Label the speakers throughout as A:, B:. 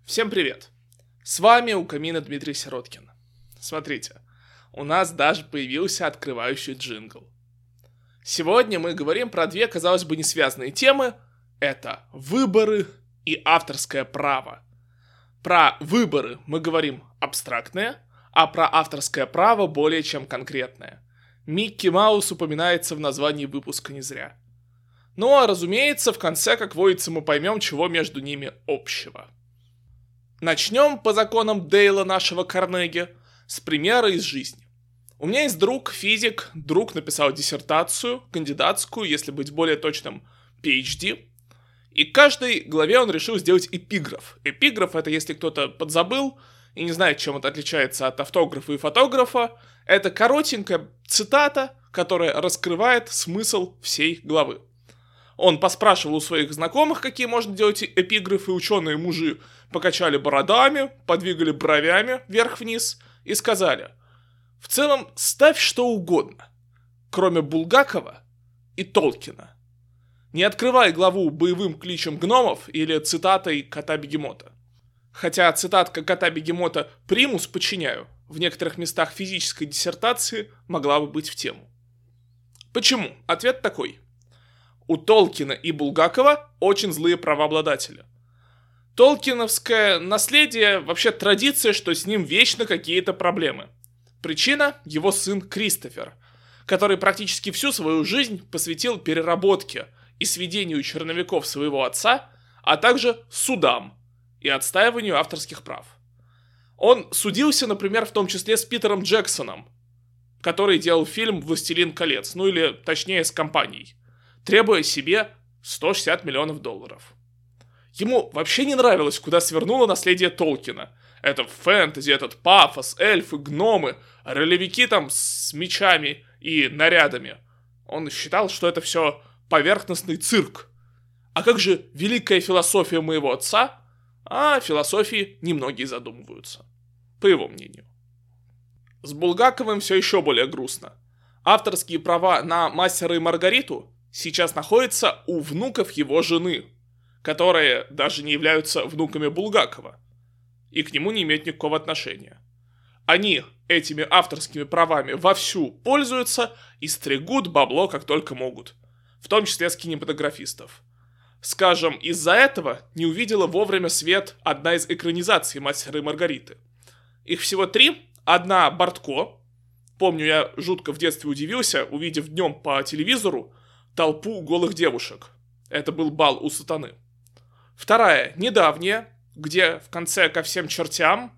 A: Всем привет! С вами у камина Дмитрий Сироткин. Смотрите, у нас даже появился открывающий джингл. Сегодня мы говорим про две, казалось бы, не связанные темы. Это выборы и авторское право. Про выборы мы говорим абстрактное, а про авторское право более чем конкретное. Микки Маус упоминается в названии выпуска не зря. Ну а разумеется, в конце, как водится, мы поймем, чего между ними общего. Начнем по законам Дейла нашего Карнеги с примера из жизни. У меня есть друг, физик, друг написал диссертацию, кандидатскую, если быть более точным, PhD. И к каждой главе он решил сделать эпиграф. Эпиграф — это если кто-то подзабыл и не знает, чем это отличается от автографа и фотографа. Это коротенькая цитата, которая раскрывает смысл всей главы. Он поспрашивал у своих знакомых, какие можно делать эпиграфы, ученые-мужи покачали бородами, подвигали бровями вверх-вниз и сказали: в целом ставь что угодно, кроме Булгакова и Толкина. Не открывай главу боевым кличем гномов или цитатой кота-бегемота. Хотя цитатка кота-бегемота «примус подчиняю» в некоторых местах физической диссертации могла бы быть в тему. Почему? Ответ такой. У Толкина и Булгакова очень злые правообладатели. Толкиновское наследие, вообще традиция, что с ним вечно какие-то проблемы. Причина – его сын Кристофер, который практически всю свою жизнь посвятил переработке и сведению черновиков своего отца, а также судам и отстаиванию авторских прав. Он судился, например, в том числе с Питером Джексоном, который делал фильм «Властелин колец», ну или точнее с компанией, требуя себе $160 миллионов. Ему вообще не нравилось, куда свернуло наследие Толкина. Это фэнтези, этот пафос, эльфы, гномы, ролевики там с мечами и нарядами. Он считал, что это все поверхностный цирк. А как же великая философия моего отца? О философии немногие задумываются, по его мнению. С Булгаковым все еще более грустно. Авторские права на «Мастера и Маргариту» сейчас находятся у внуков его жены, которые даже не являются внуками Булгакова и к нему не имеют никакого отношения. Они этими авторскими правами вовсю пользуются и стригут бабло как только могут, в том числе с кинематографистов. Скажем, из-за этого не увидела вовремя свет одна из экранизаций «Мастера и Маргариты». Их всего 3, одна Бортко. Помню, я жутко в детстве удивился, увидев днем по телевизору толпу голых девушек. Это был бал у сатаны. Вторая, недавняя, где в конце ко всем чертям,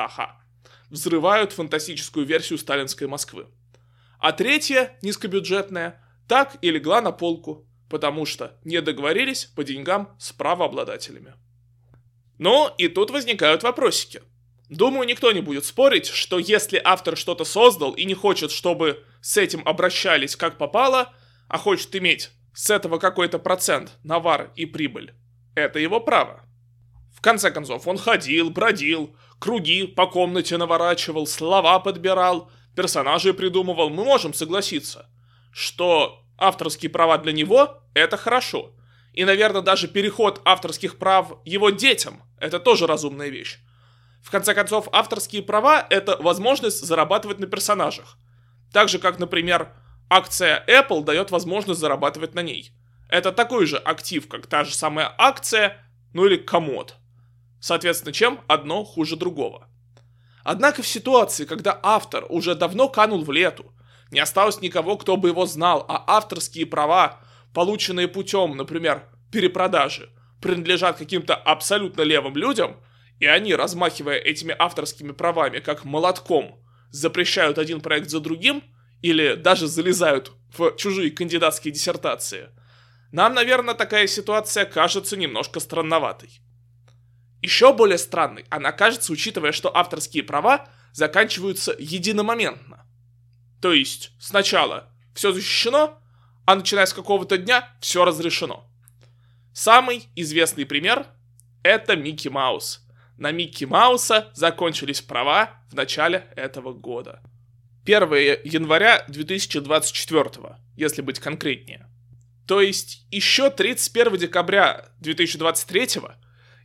A: взрывают фантастическую версию сталинской Москвы. А третья, низкобюджетная, так и легла на полку, потому что не договорились по деньгам с правообладателями. Ну, и тут возникают вопросики. Думаю, никто не будет спорить, что если автор что-то создал и не хочет, чтобы с этим обращались как попало, а хочет иметь с этого какой-то процент, навар и прибыль, это его право. В конце концов, он ходил, бродил, круги по комнате наворачивал, слова подбирал, персонажей придумывал. Мы можем согласиться, что авторские права для него – это хорошо. И, наверное, даже переход авторских прав его детям – это тоже разумная вещь. В конце концов, авторские права – это возможность зарабатывать на персонажах. Так же, как, например, акция Apple дает возможность зарабатывать на ней. Это такой же актив, как та же самая акция, ну или комод. Соответственно, чем одно хуже другого. Однако в ситуации, когда автор уже давно канул в лету, не осталось никого, кто бы его знал, а авторские права, полученные путем, например, перепродажи, принадлежат каким-то абсолютно левым людям, и они, размахивая этими авторскими правами как молотком, запрещают один проект за другим, или даже залезают в чужие кандидатские диссертации, нам, наверное, такая ситуация кажется немножко странноватой. Еще более странной она кажется, учитывая, что авторские права заканчиваются единомоментно. То есть сначала все защищено, а начиная с какого-то дня все разрешено. Самый известный пример – это Микки Маус. На Микки Мауса закончились права в начале этого года. 1 января 2024, если быть конкретнее. То есть еще 31 декабря 2023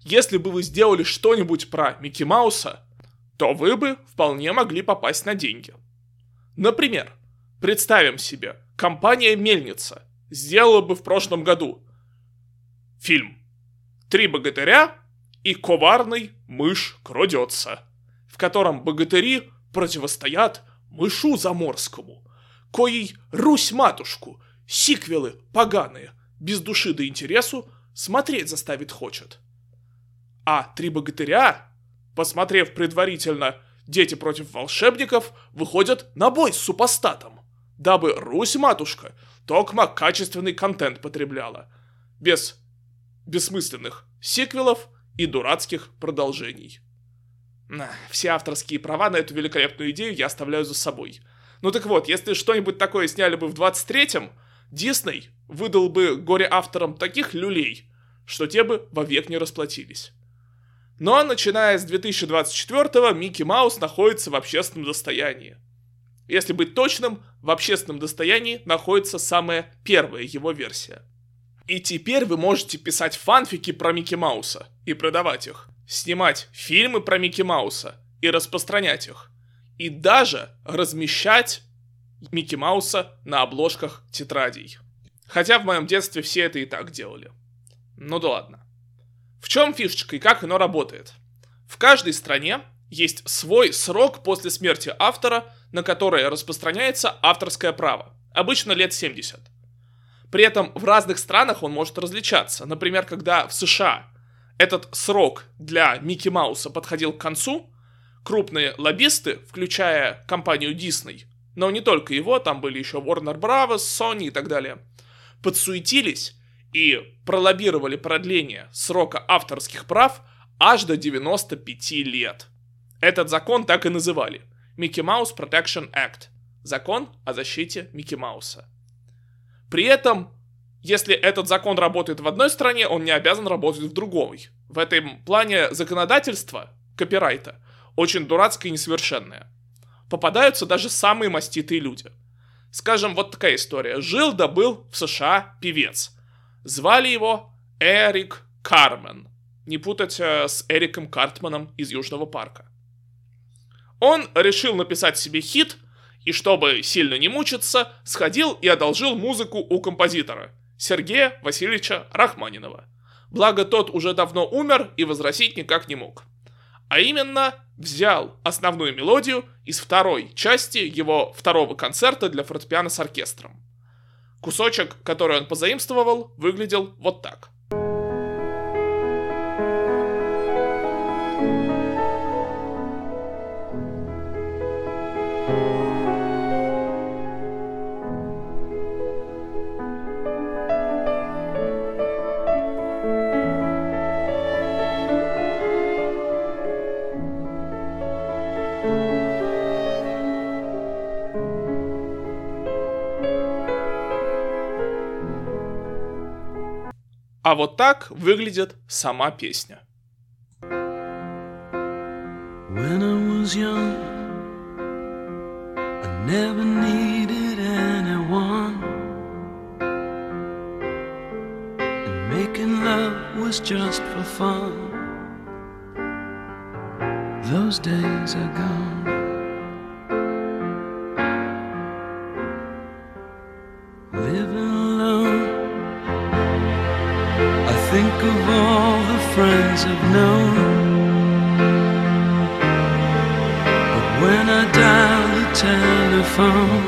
A: если бы вы сделали что-нибудь про Микки Мауса, то вы бы вполне могли попасть на деньги. Например, представим себе, компания «Мельница» сделала бы в прошлом году фильм «Три богатыря и коварный мышь крадется», в котором богатыри противостоят мышу заморскому, коей Русь-матушку, сиквелы поганые, без души да интересу, смотреть заставить хочет. А «Три богатыря», посмотрев предварительно «Дети против волшебников», выходят на бой с супостатом, дабы Русь-матушка токмо качественный контент потребляла, без бессмысленных сиквелов и дурацких продолжений. Все авторские права на эту великолепную идею я оставляю за собой. Ну так вот, если что-нибудь такое сняли бы в 23-м, Дисней выдал бы горе-авторам таких люлей, что те бы вовек не расплатились. Но начиная с 2024-го Микки Маус находится в общественном достоянии. Если быть точным, в общественном достоянии находится самая первая его версия. И теперь вы можете писать фанфики про Микки Мауса и продавать их, снимать фильмы про Микки Мауса и распространять их, и даже размещать Микки Мауса на обложках тетрадей. Хотя в моем детстве все это и так делали. Ну да ладно. В чем фишечка и как оно работает? В каждой стране есть свой срок после смерти автора, на которое распространяется авторское право. Обычно лет 70. При этом в разных странах он может различаться. Например, когда в США этот срок для Микки Мауса подходил к концу, крупные лоббисты, включая компанию Disney, но не только его, там были еще Warner Bros., Sony и так далее, подсуетились и пролоббировали продление срока авторских прав аж до 95 лет. Этот закон так и называли – Mickey Mouse Protection Act – закон о защите Микки Мауса. При этом, если этот закон работает в одной стране, он не обязан работать в другой. В этом плане законодательство копирайта очень дурацкое и несовершенное. Попадаются даже самые маститые люди. Скажем, вот такая история. Жил да был в США певец. Звали его Эрик Кармен. Не путать с Эриком Картманом из Южного парка. Он решил написать себе хит, и чтобы сильно не мучиться, сходил и одолжил музыку у композитора Сергея Васильевича Рахманинова. Благо тот уже давно умер и возразить никак не мог. А именно, взял основную мелодию из второй части его второго концерта для фортепиано с оркестром. Кусочек, который он позаимствовал, выглядел вот так. А вот так выглядит сама песня. When I was young, I never needed anyone, and making love was just for fun. Those days are gone. Living alone, I think of all the friends I've known. But when I dial the telephone,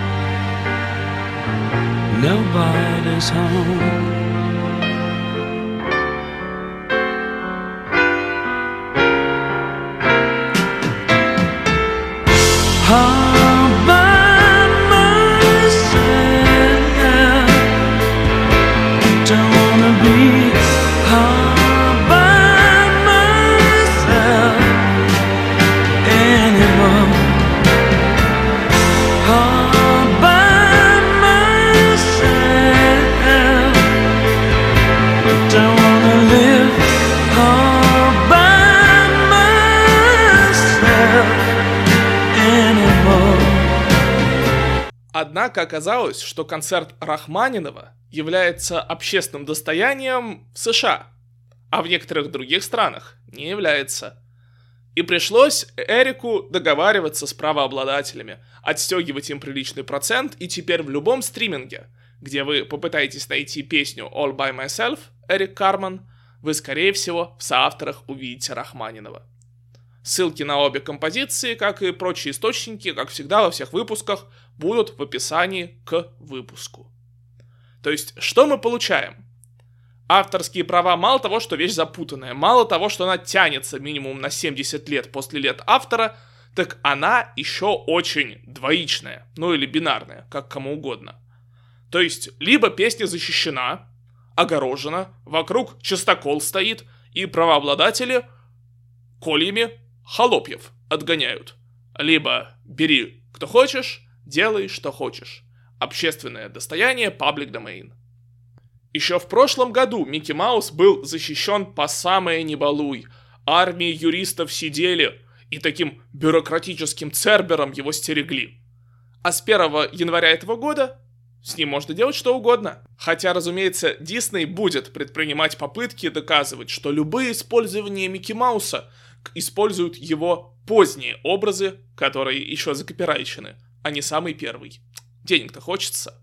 A: nobody's home. All by myself, don't wanna be all by myself anymore. All by myself, don't wanna live all by myself. Однако оказалось, что концерт Рахманинова является общественным достоянием в США, а в некоторых других странах не является. И пришлось Эрику договариваться с правообладателями, отстегивать им приличный процент, и теперь в любом стриминге, где вы попытаетесь найти песню All By Myself, Эрик Карман, вы, скорее всего, в соавторах увидите Рахманинова. Ссылки на обе композиции, как и прочие источники, как всегда во всех выпусках, будут в описании к выпуску. То есть, что мы получаем? Авторские права мало того, что вещь запутанная, мало того, что она тянется минимум на 70 лет после лет автора, так она еще очень двоичная, ну или бинарная, как кому угодно. То есть, либо песня защищена, огорожена, вокруг чистокол стоит, и правообладатели кольями холопьев отгоняют. Либо бери, кто хочешь, делай, что хочешь. Общественное достояние, public domain. Еще в прошлом году Микки Маус был защищен по самое не балуй. Армии юристов сидели и таким бюрократическим цербером его стерегли. А с 1 января этого года с ним можно делать что угодно. Хотя, разумеется, Дисней будет предпринимать попытки доказывать, что любые использования Микки Мауса используют его поздние образы, которые еще закопирайчены, а не самый первый. Денег-то хочется.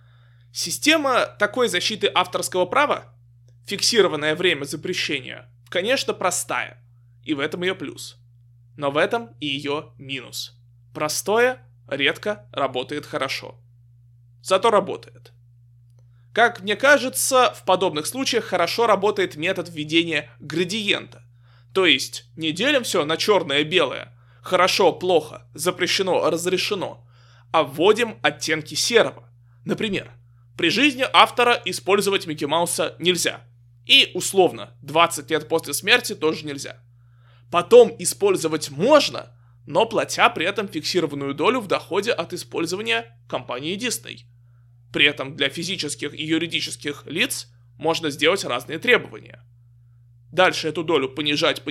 A: Система такой защиты авторского права, фиксированное время запрещения, конечно, простая, и в этом ее плюс. Но в этом и ее минус. Простое редко работает хорошо. Зато работает. Как мне кажется, в подобных случаях хорошо работает метод введения градиента. То есть не делим все на черное-белое, хорошо, плохо, запрещено, разрешено, а вводим оттенки серого. Например, при жизни автора использовать Микки Мауса нельзя. И, условно, 20 лет после смерти тоже нельзя. Потом использовать можно, но платя при этом фиксированную долю в доходе от использования компании Disney. При этом для физических и юридических лиц можно сделать разные требования. Дальше эту долю понижать,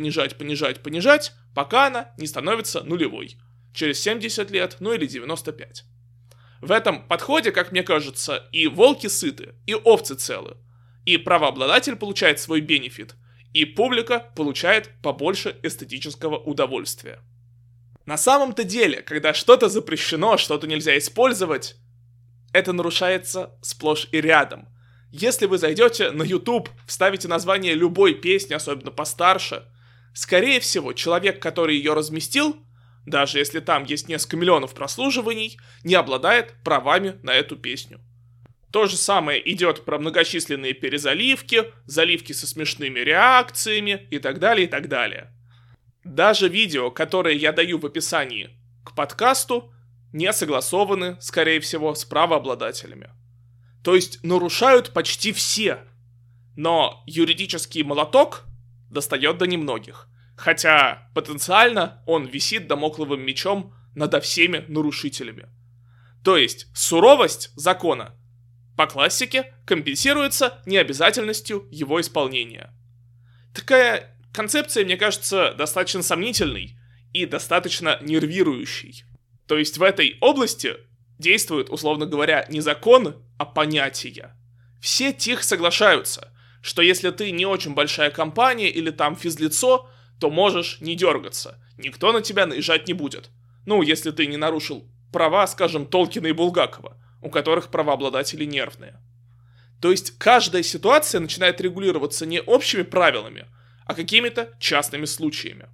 A: пока она не становится нулевой. Через 70 лет, ну или 95. В этом подходе, как мне кажется, и волки сыты, и овцы целы. И правообладатель получает свой бенефит, и публика получает побольше эстетического удовольствия. На самом-то деле, когда что-то запрещено, что-то нельзя использовать, это нарушается сплошь и рядом. Если вы зайдете на YouTube, вставите название любой песни, особенно постарше, скорее всего, человек, который ее разместил, даже если там есть несколько миллионов прослушиваний, не обладает правами на эту песню. То же самое идет про многочисленные перезаливки, заливки со смешными реакциями и так далее, и так далее. Даже видео, которые я даю в описании к подкасту, не согласованы, скорее всего, с правообладателями. То есть нарушают почти все. Но юридический молоток достает до немногих. Хотя потенциально он висит дамокловым мечом над всеми нарушителями. То есть суровость закона по классике компенсируется необязательностью его исполнения. Такая концепция, мне кажется, достаточно сомнительной и достаточно нервирующей. То есть в этой области действуют, условно говоря, не законы, а понятия. Все тихо соглашаются, что если ты не очень большая компания или там физлицо, то можешь не дергаться. Никто на тебя наезжать не будет. Ну, если ты не нарушил права, скажем, Толкина и Булгакова, у которых правообладатели нервные. То есть каждая ситуация начинает регулироваться не общими правилами, а какими-то частными случаями.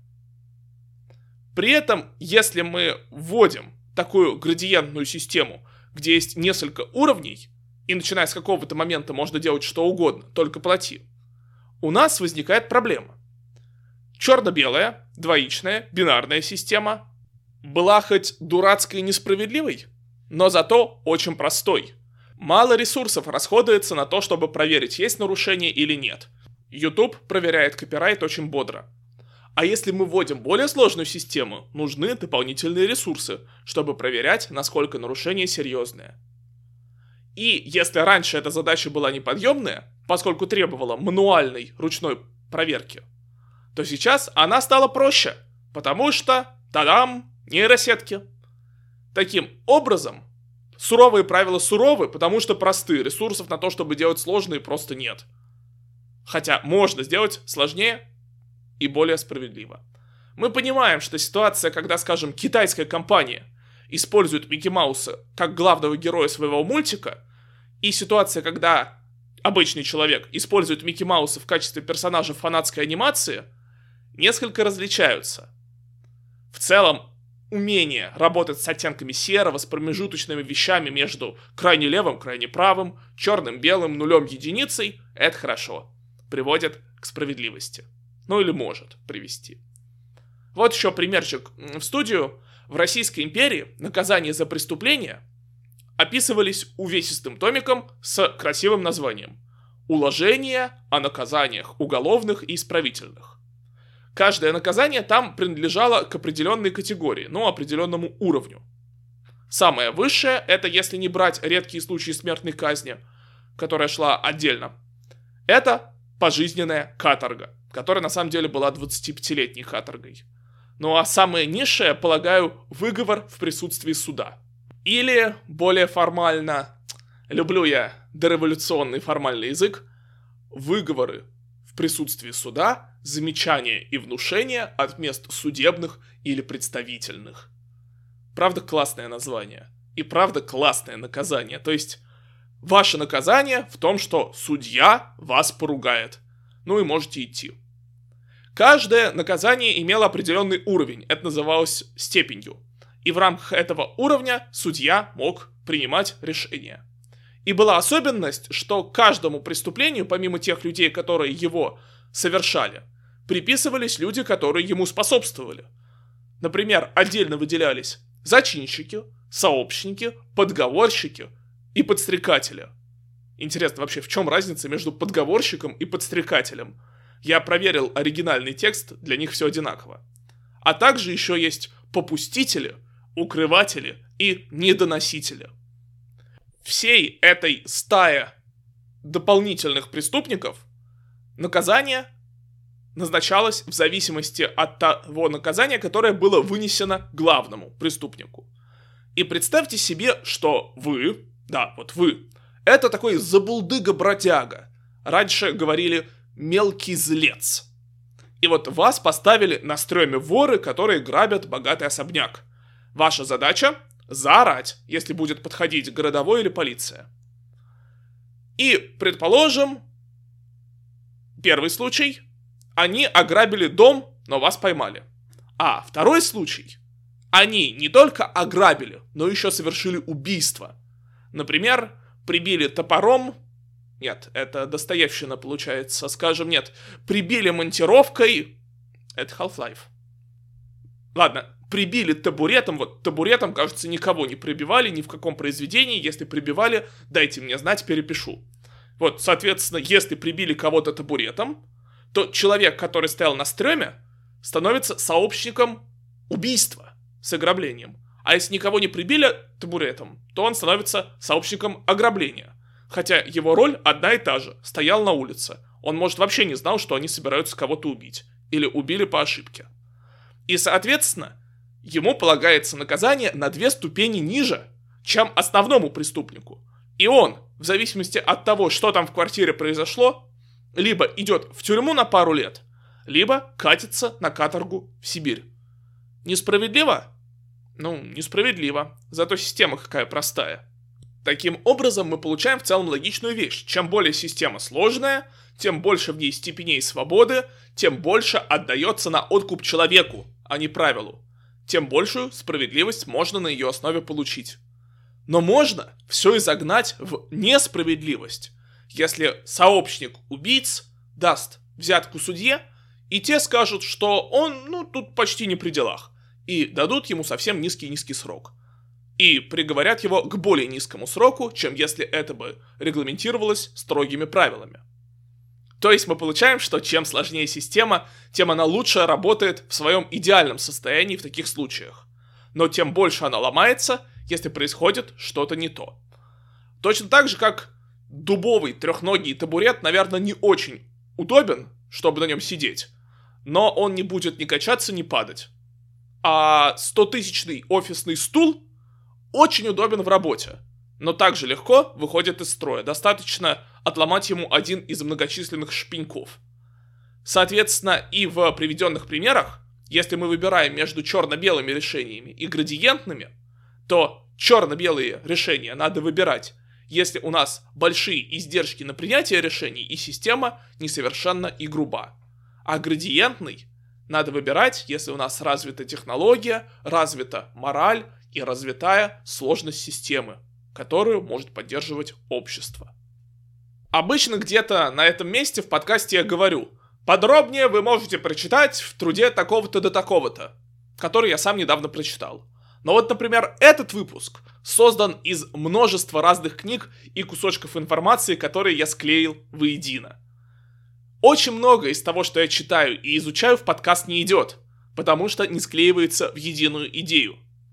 A: При этом, если мы вводим такую градиентную систему, где есть несколько уровней, и начиная с какого-то момента можно делать что угодно, только плати, у нас возникает проблема. Черно-белая, двоичная, бинарная система была хоть дурацкой и несправедливой, но зато очень простой. Мало ресурсов расходуется на то, чтобы проверить, есть нарушение или нет. YouTube проверяет копирайт очень бодро. А если мы вводим более сложную систему, нужны дополнительные ресурсы, чтобы проверять, насколько нарушение серьезное. И если раньше эта задача была неподъемная, поскольку требовала мануальной ручной проверки, то сейчас она стала проще, потому что, тадам, нейросетки. Таким образом, суровые правила суровы, потому что простые, ресурсов на то, чтобы делать сложные, просто нет. Хотя можно сделать сложнее и более справедливо. Мы понимаем, что ситуация, когда, скажем, китайская компания использует Микки Мауса как главного героя своего мультика, и ситуация, когда обычный человек использует Микки Мауса в качестве персонажа фанатской анимации, несколько различаются. В целом, умение работать с оттенками серого, с промежуточными вещами между крайне левым, крайне правым, черным, белым, нулем, единицей – это хорошо. Приводит к справедливости. Ну или может привести. Вот еще примерчик в студию. В Российской империи наказания за преступления описывались увесистым томиком с красивым названием «Уложение о наказаниях уголовных и исправительных». Каждое наказание там принадлежало к определенной категории, определенному уровню. Самое высшее, это если не брать редкие случаи смертной казни, которая шла отдельно, это пожизненная каторга, которая на самом деле была 25-летней каторгой. Ну а самое низшее, полагаю, выговор в присутствии суда. Или, более формально, люблю я дореволюционный формальный язык, выговоры в присутствии суда, замечания и внушения от мест судебных или представительных. Правда, классное название. И правда, классное наказание. То есть, ваше наказание в том, что судья вас поругает. Ну и можете идти. Каждое наказание имело определенный уровень, это называлось степенью. И в рамках этого уровня судья мог принимать решения. И была особенность, что каждому преступлению, помимо тех людей, которые его совершали, приписывались люди, которые ему способствовали. Например, отдельно выделялись зачинщики, сообщники, подговорщики и подстрекатели. Интересно, вообще, в чем разница между подговорщиком и подстрекателем? Я проверил оригинальный текст, для них все одинаково. А также еще есть попустители, укрыватели и недоносители. Всей этой стае дополнительных преступников наказание назначалось в зависимости от того наказания, которое было вынесено главному преступнику. И представьте себе, что вы, это такой забулдыга-бродяга. Раньше говорили мелкий злец. И вот вас поставили на стреме воры, которые грабят богатый особняк. Ваша задача – заорать, если будет подходить городовой или полиция. И, предположим, первый случай – они ограбили дом, но вас поймали. А второй случай – они не только ограбили, но еще совершили убийство. Например, прибили топором. Нет, это Достоевщина получается. Скажем, нет. Прибили монтировкой. Это Half-Life. Ладно, прибили табуретом. Вот табуретом, кажется, никого не прибивали ни в каком произведении. Если прибивали, дайте мне знать, перепишу. Вот, соответственно, если прибили кого-то табуретом, то человек, который стоял на стреме, становится сообщником убийства с ограблением. А если никого не прибили табуретом, то он становится сообщником ограбления. Хотя его роль одна и та же. Стоял на улице. Он, может, вообще не знал, что они собираются кого-то убить. Или убили по ошибке. И, соответственно, ему полагается наказание на 2 ступени ниже, чем основному преступнику. И он, в зависимости от того, что там в квартире произошло, либо идет в тюрьму на пару лет, либо катится на каторгу в Сибирь. Несправедливо? Несправедливо. Зато система какая простая. Таким образом, мы получаем в целом логичную вещь. Чем более система сложная, тем больше в ней степеней свободы, тем больше отдается на откуп человеку, а не правилу. Тем большую справедливость можно на ее основе получить. Но можно все изогнать в несправедливость, если сообщник убийц даст взятку судье, и те скажут, что он, тут почти не при делах, и дадут ему совсем низкий срок. И приговорят его к более низкому сроку, чем если это бы регламентировалось строгими правилами. То есть мы получаем, что чем сложнее система, тем она лучше работает в своем идеальном состоянии в таких случаях. Но тем больше она ломается, если происходит что-то не то. Точно так же, как дубовый трехногий табурет, наверное, не очень удобен, чтобы на нем сидеть, но он не будет ни качаться, ни падать. А 100-тысячный офисный стул очень удобен в работе, но также легко выходит из строя. Достаточно отломать ему один из многочисленных шпеньков. Соответственно, и в приведенных примерах, если мы выбираем между черно-белыми решениями и градиентными, то черно-белые решения надо выбирать, если у нас большие издержки на принятие решений и система несовершенна и груба. А градиентный надо выбирать, если у нас развита технология, развита мораль и развитая сложность системы, которую может поддерживать общество. Обычно где-то на этом месте в подкасте я говорю: подробнее вы можете прочитать в труде такого-то до такого-то, который я сам недавно прочитал. Но вот, например, этот выпуск создан из множества разных книг и кусочков информации, которые я склеил воедино. Очень много из того, что я читаю и изучаю, в подкаст не идет, потому что не склеивается в единую идею.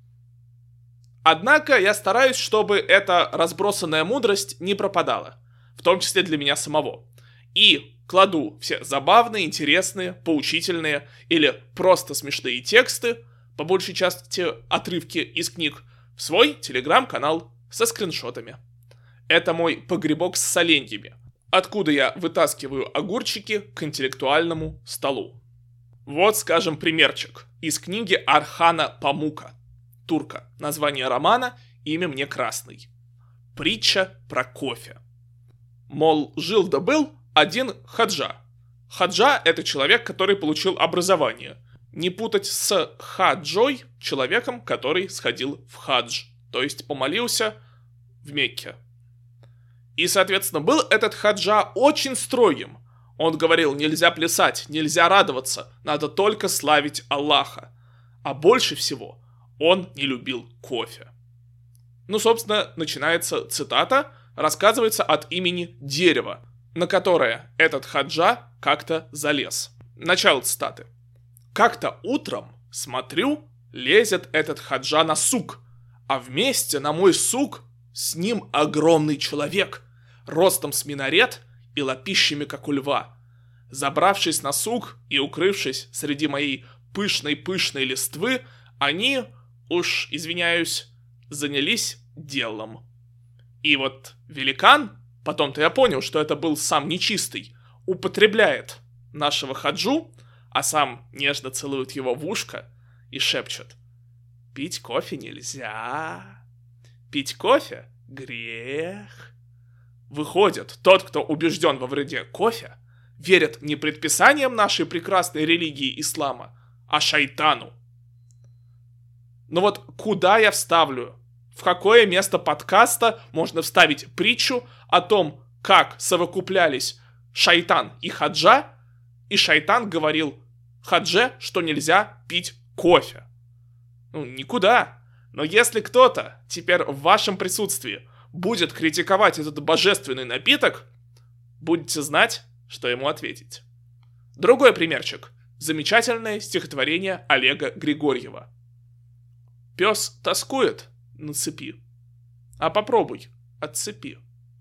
A: Однако я стараюсь, чтобы эта разбросанная мудрость не пропадала, в том числе для меня самого. И кладу все забавные, интересные, поучительные или просто смешные тексты, по большей части отрывки из книг, в свой телеграм-канал со скриншотами. Это мой погребок с соленьями, откуда я вытаскиваю огурчики к интеллектуальному столу. Вот, скажем, примерчик из книги Орхана Памука, турка. Название романа «Имя мне красный». Притча про кофе. Мол, жил да был один хаджа. Хаджа – это человек, который получил образование. Не путать с хаджой, человеком, который сходил в хадж, то есть помолился в Мекке. И, соответственно, был этот хаджа очень строгим. Он говорил: нельзя плясать, нельзя радоваться, надо только славить Аллаха. А больше всего он не любил кофе. Ну, собственно, начинается цитата, рассказывается от имени дерева, на которое этот хаджа как-то залез. Начало цитаты. «Как-то утром, смотрю, лезет этот хаджа на сук, а вместе на мой сук с ним огромный человек, ростом с минарет и лапищами, как у льва. Забравшись на сук и укрывшись среди моей пышной-пышной листвы, они, уж извиняюсь, занялись делом. И вот великан, потом-то я понял, что это был сам нечистый, употребляет нашего хаджу, а сам нежно целует его в ушко и шепчет: пить кофе нельзя, пить кофе — грех». Выходит, тот, кто убежден во вреде кофе, верит не предписаниям нашей прекрасной религии ислама, а шайтану. Но вот куда я вставлю? В какое место подкаста можно вставить притчу о том, как совокуплялись шайтан и хаджа, и шайтан говорил хадже, что нельзя пить кофе? Ну, никуда. Но если кто-то теперь в вашем присутствии будет критиковать этот божественный напиток, будете знать, что ему ответить. Другой примерчик. Замечательное стихотворение Олега Григорьева. «Пес тоскует на цепи, а попробуй отцепи».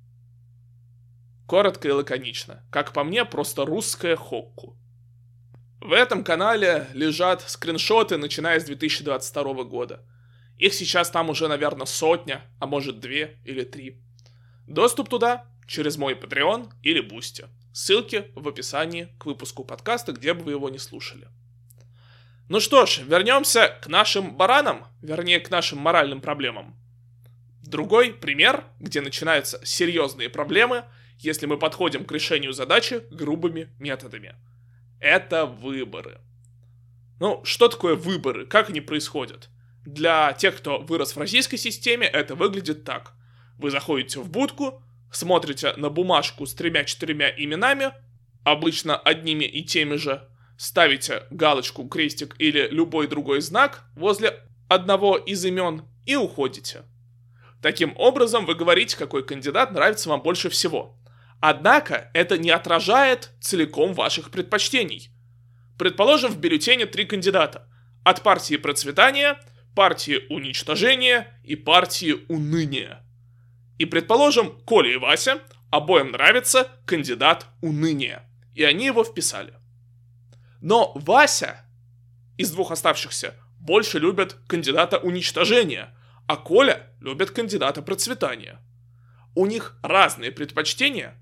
A: Коротко и лаконично. Как по мне, просто русская хокку. В этом канале лежат скриншоты, начиная с 2022 года. Их сейчас там уже, наверное, 100, а может 2 или 3. Доступ туда через мой Patreon или Boosty. Ссылки в описании к выпуску подкаста, где бы вы его не слушали. Ну что ж, вернемся к нашим баранам, вернее, к нашим моральным проблемам. Другой пример, где начинаются серьезные проблемы, если мы подходим к решению задачи грубыми методами. Это выборы. Ну, что такое выборы? Как они происходят? Для тех, кто вырос в российской системе, это выглядит так. Вы заходите в будку, смотрите на бумажку с 3-4 именами, обычно одними и теми же, ставите галочку, крестик или любой другой знак возле одного из имен и уходите. Таким образом, вы говорите, какой кандидат нравится вам больше всего. Однако, это не отражает целиком ваших предпочтений. Предположим, в бюллетене 3 кандидата. От партии процветания, партии уничтожения и партии уныния. И предположим, Коля и Вася, обоим нравится кандидат уныния. И они его вписали. Но Вася из 2 оставшихся больше любит кандидата уничтожения, а Коля любит кандидата процветания. У них разные предпочтения,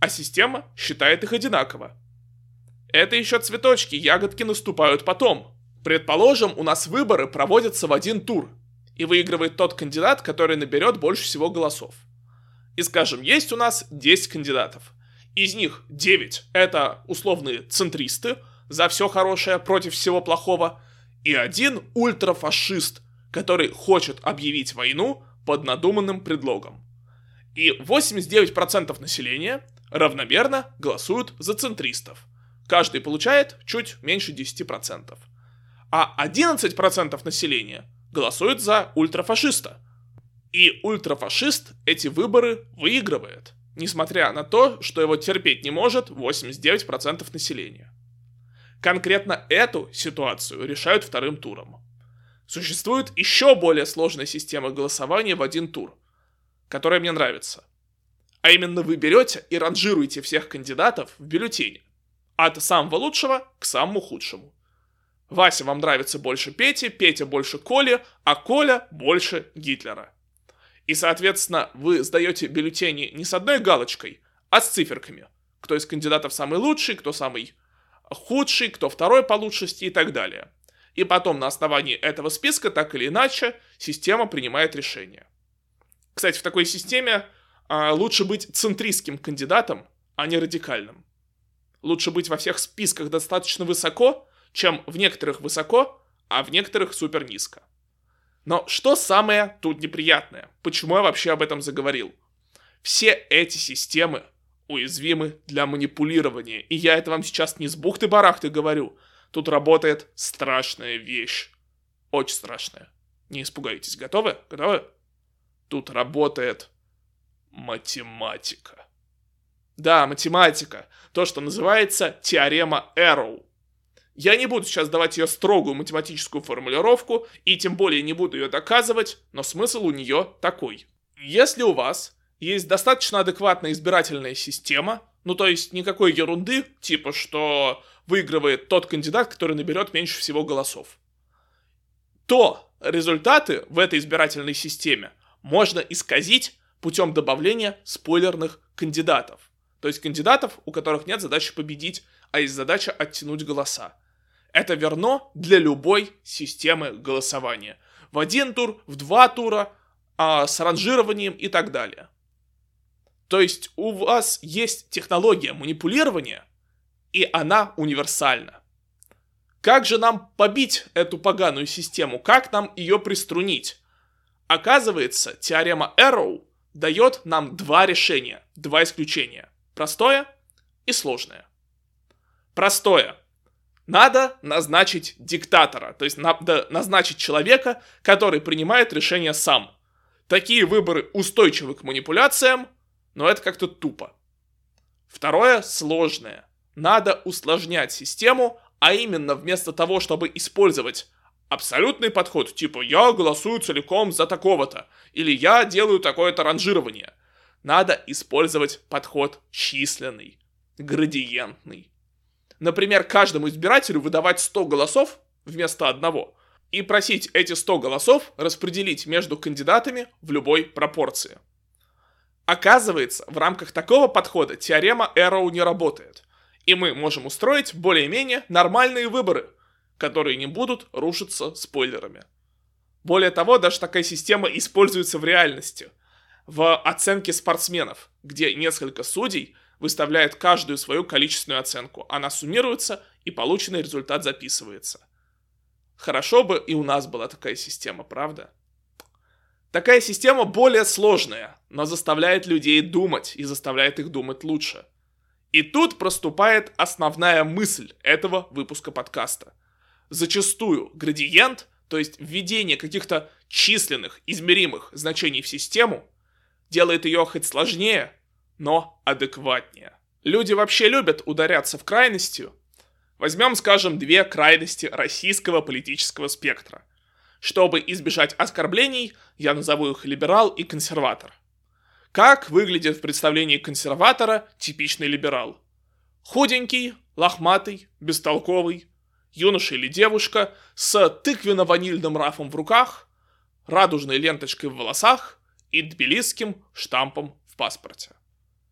A: а система считает их одинаково. Это еще цветочки, ягодки наступают потом. Предположим, у нас выборы проводятся в один тур, и выигрывает тот кандидат, который наберет больше всего голосов. И скажем, есть у нас 10 кандидатов. Из них 9 это условные центристы, за все хорошее против всего плохого, и один ультрафашист, который хочет объявить войну под надуманным предлогом. И 89% населения равномерно голосуют за центристов. Каждый получает чуть меньше 10%. А 11% населения голосует за ультрафашиста. И ультрафашист эти выборы выигрывает, несмотря на то, что его терпеть не может 89% населения. Конкретно эту ситуацию решают вторым туром. Существует еще более сложная система голосования в один тур, которая мне нравится. А именно вы берете и ранжируете всех кандидатов в бюллетене. От самого лучшего к самому худшему. Вася вам нравится больше Пети, Петя больше Коли, а Коля больше Гитлера. И, соответственно, вы сдаете бюллетени не с одной галочкой, а с циферками. Кто из кандидатов самый лучший, кто самый худший, кто второй по лучшести и так далее. И потом на основании этого списка, так или иначе, система принимает решение. Кстати, в такой системе лучше быть центристским кандидатом, а не радикальным. Лучше быть во всех списках достаточно высоко, чем в некоторых высоко, а в некоторых супер низко. Но что самое тут неприятное? Почему я вообще об этом заговорил? Все эти системы уязвимы для манипулирования. И я это вам сейчас не с бухты-барахты говорю. Тут работает страшная вещь. Очень страшная. Не испугайтесь. Готовы? Готовы? Тут работает математика. Да, математика. То, что называется теорема Эроу. Я не буду сейчас давать ее строгую математическую формулировку, и тем более не буду ее доказывать, но смысл у нее такой. Если у вас есть достаточно адекватная избирательная система, ну то есть никакой ерунды, типа что выигрывает тот кандидат, который наберет меньше всего голосов, то результаты в этой избирательной системе можно исказить путем добавления спойлерных кандидатов. То есть кандидатов, у которых нет задачи победить, а есть задача оттянуть голоса. Это верно для любой системы голосования. В один тур, в два тура, с ранжированием и так далее. То есть у вас есть технология манипулирования, и она универсальна. Как же нам побить эту поганую систему? Как нам ее приструнить? Оказывается, теорема Эроу дает нам два решения, два исключения. Простое и сложное. Простое. Надо назначить диктатора, то есть надо назначить человека, который принимает решения сам. Такие выборы устойчивы к манипуляциям, но это как-то тупо. Второе сложное. Надо усложнять систему, а именно вместо того, чтобы использовать абсолютный подход, типа «я голосую целиком за такого-то» или «я делаю такое-то ранжирование», надо использовать подход численный, градиентный. Например, каждому избирателю выдавать 100 голосов вместо одного и просить эти 100 голосов распределить между кандидатами в любой пропорции. Оказывается, в рамках такого подхода теорема Эроу не работает, и мы можем устроить более-менее нормальные выборы, которые не будут рушиться спойлерами. Более того, даже такая система используется в реальности, в оценке спортсменов, где несколько судей выставляют каждую свою количественную оценку. Она суммируется, и полученный результат записывается. Хорошо бы и у нас была такая система, правда? Такая система более сложная, но заставляет людей думать и заставляет их думать лучше. И тут проступает основная мысль этого выпуска подкаста. Зачастую градиент, то есть введение каких-то численных, измеримых значений в систему, делает ее хоть сложнее, но адекватнее. Люди вообще любят ударяться в крайности. Возьмем, скажем, две крайности российского политического спектра. Чтобы избежать оскорблений, я назову их либерал и консерватор. Как выглядит в представлении консерватора типичный либерал? Худенький, лохматый, бестолковый, юноша или девушка с тыквенно-ванильным рафом в руках, радужной ленточкой в волосах и тбилисским штампом в паспорте.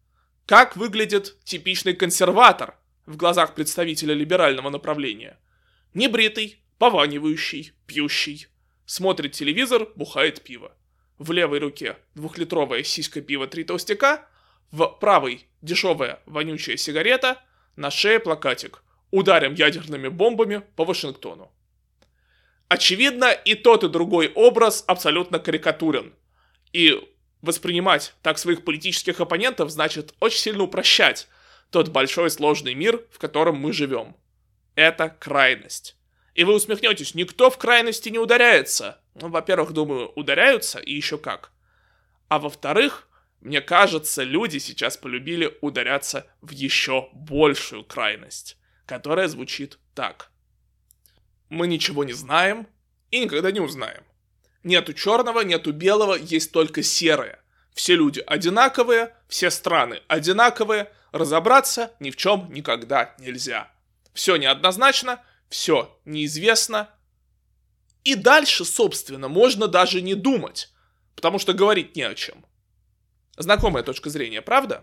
A: Как выглядит типичный консерватор в глазах представителя либерального направления? Небритый, пованивающий, пьющий. Смотрит телевизор, бухает пиво. В левой руке 2-литровая сиська пива 3 толстяка, в правой дешевая вонючая сигарета, на шее плакатик «Ударим ядерными бомбами по Вашингтону». Очевидно, и тот, и другой образ абсолютно карикатурен. И воспринимать так своих политических оппонентов значит очень сильно упрощать тот большой сложный мир, в котором мы живем. Это крайность. И вы усмехнетесь, никто в крайности не ударяется. Ну, во-первых, думаю, ударяются, и еще как. А во-вторых, мне кажется, люди сейчас полюбили ударяться в еще большую крайность, которая звучит так. Мы ничего не знаем и никогда не узнаем. Нету черного, нету белого, есть только серое. Все люди одинаковые, все страны одинаковые, разобраться ни в чем никогда нельзя. Все неоднозначно, все неизвестно. И дальше, собственно, можно даже не думать, потому что говорить не о чем. Знакомая точка зрения, правда?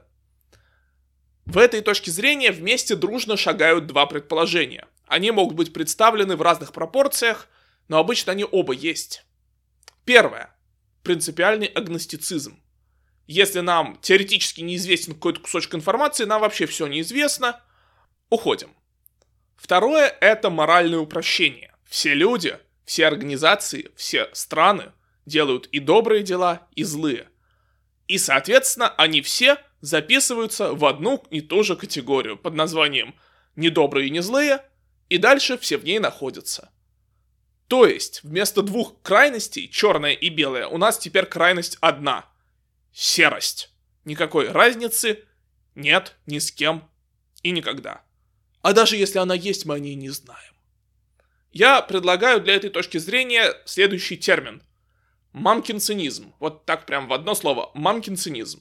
A: В этой точке зрения вместе дружно шагают два предположения. Они могут быть представлены в разных пропорциях, но обычно они оба есть. Первое. Принципиальный агностицизм. Если нам теоретически неизвестен какой-то кусочек информации, нам вообще все неизвестно, уходим. Второе – это моральное упрощение. Все люди, все организации, все страны делают и добрые дела, и злые. И, соответственно, они все записываются в одну и ту же категорию под названием «недобрые и не злые», и дальше все в ней находятся. То есть, вместо двух крайностей, черное и белое, у нас теперь крайность одна – серость. Никакой разницы нет ни с кем и никогда. А даже если она есть, мы о ней не знаем. Я предлагаю для этой точки зрения следующий термин. Мамкин-цинизм. Вот так прям в одно слово. Мамкин-цинизм.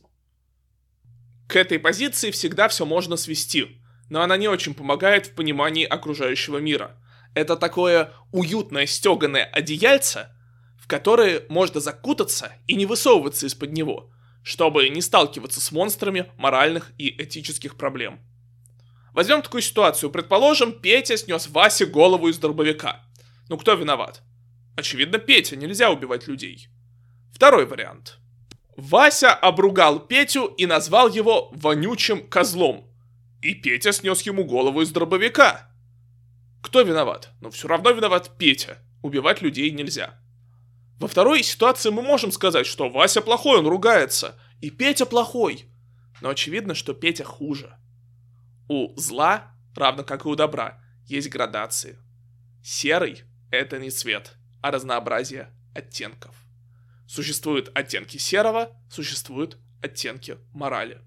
A: К этой позиции всегда все можно свести, но она не очень помогает в понимании окружающего мира. Это такое уютное стеганое одеяльце, в которое можно закутаться и не высовываться из-под него, чтобы не сталкиваться с монстрами моральных и этических проблем. Возьмем такую ситуацию. Предположим, Петя снес Васе голову из дробовика. Ну кто виноват? Очевидно, Петя, нельзя убивать людей. Второй вариант. Вася обругал Петю и назвал его вонючим козлом. И Петя снес ему голову из дробовика. Кто виноват? Ну все равно виноват Петя. Убивать людей нельзя. Во второй ситуации мы можем сказать, что Вася плохой, он ругается. И Петя плохой. Но очевидно, что Петя хуже. У зла, равно как и у добра, есть градации. Серый – это не цвет, а разнообразие оттенков. Существуют оттенки серого, существуют оттенки морали.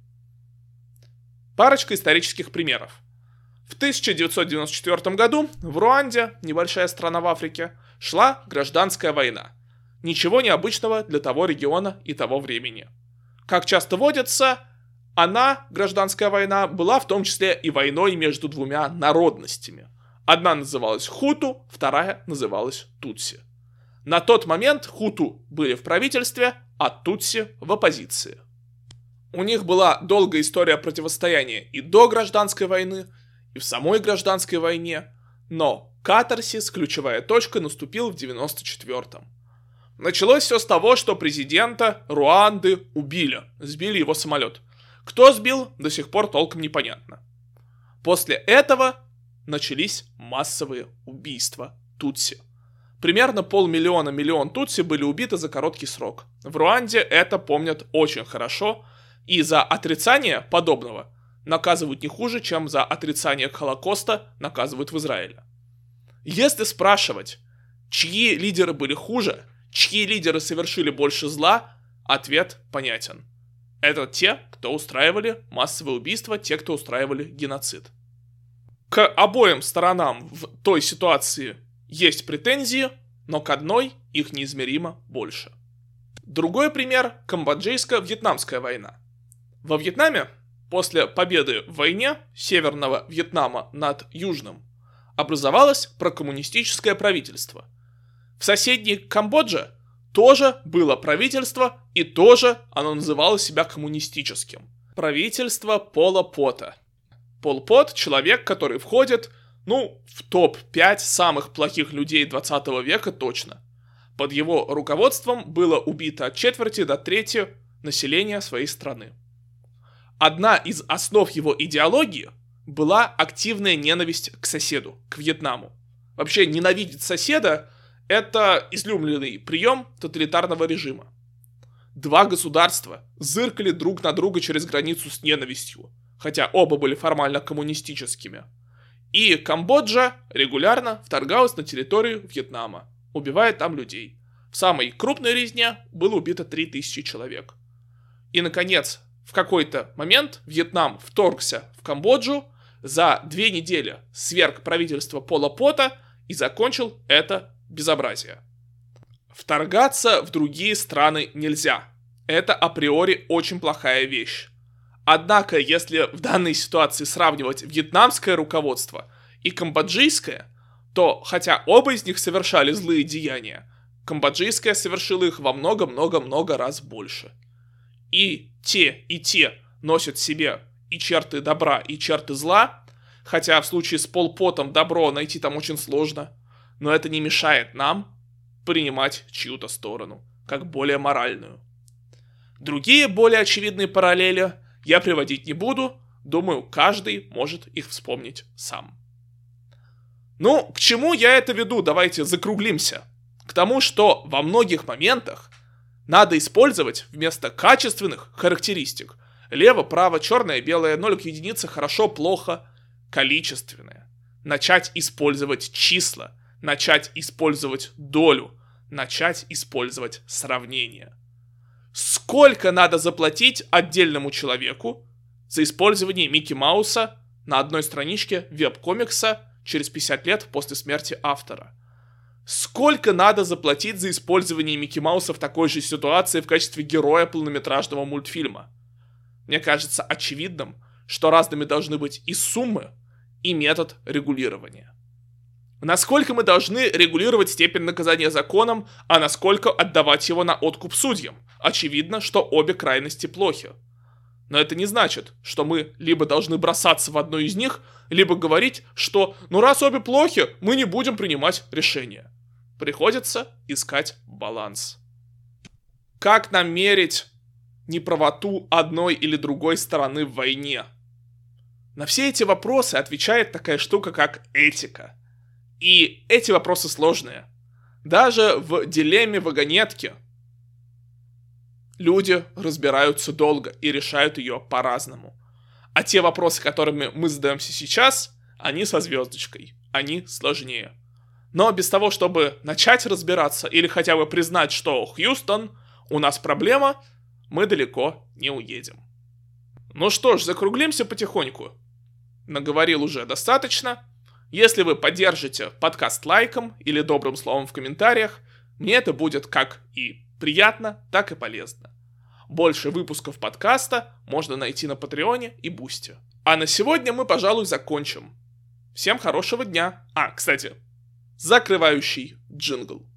A: Парочка исторических примеров. В 1994 году в Руанде, небольшая страна в Африке, шла гражданская война. Ничего необычного для того региона и того времени. Как часто водится, гражданская война, была в том числе и войной между двумя народностями. Одна называлась Хуту, вторая называлась Тутси. На тот момент Хуту были в правительстве, а Тутси в оппозиции. У них была долгая история противостояния и до гражданской войны, и в самой гражданской войне, но катарсис, ключевая точка, наступил в 94-м. Началось все с того, что президента Руанды убили, сбили его самолет. Кто сбил, до сих пор толком непонятно. После этого начались массовые убийства тутси. Примерно 500 000 миллион тутси были убиты за короткий срок. В Руанде это помнят очень хорошо, и за отрицание подобного наказывают не хуже, чем за отрицание Холокоста наказывают в Израиле. Если спрашивать, чьи лидеры были хуже, чьи лидеры совершили больше зла, ответ понятен. Это те, кто устраивали массовые убийства, те, кто устраивали геноцид. К обоим сторонам в той ситуации есть претензии, но к одной их неизмеримо больше. Другой пример – камбоджийско-вьетнамская война. Во Вьетнаме после победы в войне Северного Вьетнама над Южным образовалось прокоммунистическое правительство. В соседней Камбодже тоже было правительство, и тоже оно называло себя коммунистическим. Правительство Пола Пота. Пол Пот — человек, который входит, в топ-5 самых плохих людей 20 века точно. Под его руководством было убито от четверти до трети населения своей страны. Одна из основ его идеологии была активная ненависть к соседу, к Вьетнаму. Вообще, ненавидеть соседа — это излюбленный прием тоталитарного режима. Два государства зыркали друг на друга через границу с ненавистью, хотя оба были формально коммунистическими. И Камбоджа регулярно вторгалась на территорию Вьетнама, убивая там людей. В самой крупной резне было убито 3000 человек. И, наконец, в какой-то момент Вьетнам вторгся в Камбоджу, за 2 недели сверг правительство Пола Пота и закончил это безобразие. Вторгаться в другие страны нельзя. Это априори очень плохая вещь. Однако, если в данной ситуации сравнивать вьетнамское руководство и камбоджийское, то, хотя оба из них совершали злые деяния, камбоджийское совершило их во много-много-много раз больше. И те носят в себе и черты добра, и черты зла, хотя в случае с Пол Потом добро найти там очень сложно, но это не мешает нам принимать чью-то сторону, как более моральную. Другие более очевидные параллели я приводить не буду, думаю, каждый может их вспомнить сам. К чему я это веду? Давайте закруглимся. К тому, что во многих моментах надо использовать вместо качественных характеристик лево, право, черное, белое, нолик, единица, хорошо, плохо, количественное. Начать использовать числа, начать использовать долю, начать использовать сравнение. Сколько надо заплатить отдельному человеку за использование Микки Мауса на одной страничке веб-комикса через 50 лет после смерти автора? Сколько надо заплатить за использование Микки Мауса в такой же ситуации в качестве героя полнометражного мультфильма? Мне кажется очевидным, что разными должны быть и суммы, и метод регулирования. Насколько мы должны регулировать степень наказания законом, а насколько отдавать его на откуп судьям? Очевидно, что обе крайности плохи. Но это не значит, что мы либо должны бросаться в одну из них, либо говорить, что раз обе плохи, мы не будем принимать решения. Приходится искать баланс. Как нам мерить неправоту одной или другой стороны в войне? На все эти вопросы отвечает такая штука, как этика. И эти вопросы сложные. Даже в дилемме вагонетки люди разбираются долго и решают ее по-разному. А те вопросы, которыми мы задаемся сейчас, они со звездочкой, они сложнее. Но без того, чтобы начать разбираться или хотя бы признать, что Хьюстон, у нас проблема, мы далеко не уедем. Ну что ж, закруглимся потихоньку. Наговорил уже достаточно. Если вы поддержите подкаст лайком или добрым словом в комментариях, мне это будет как и приятно, так и полезно. Больше выпусков подкаста можно найти на Патреоне и Бусти. А на сегодня мы, пожалуй, закончим. Всем хорошего дня. Кстати, закрывающий джингл.